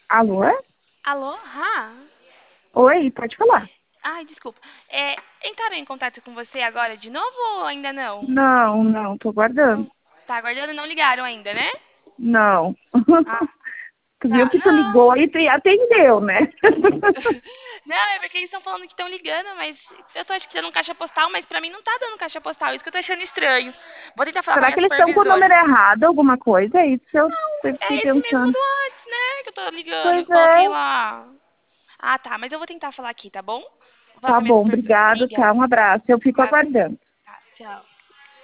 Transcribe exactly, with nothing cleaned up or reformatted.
Alô? Alô? Rá? Oi, pode falar. Ai, desculpa. É, entraram em contato com você agora de novo ou ainda não? Não, não, tô guardando. Não. Tá aguardando? Não ligaram ainda, né? Não. Ah, Tu viu tá. que tu Não. ligou e tu atendeu, né? Não, é porque eles estão falando que estão ligando, mas eu tô escutando um caixa postal, mas pra mim não tá dando caixa postal. Isso que eu tô achando estranho. Vou tentar falar com a Será minha que eles estão com o supervisora. número errado, alguma coisa? É isso que eu Não, sempre fiquei é esse mesmo pensando. do antes, né? Que eu tô ligando. Eu Pois coloquei é. lá. Ah, tá. Mas eu vou tentar falar aqui, tá bom? Vou falar Tá com a minha bom, supervisora. obrigado, tá? Obrigada. Um abraço. Eu fico Um abraço. aguardando. Tá, tchau.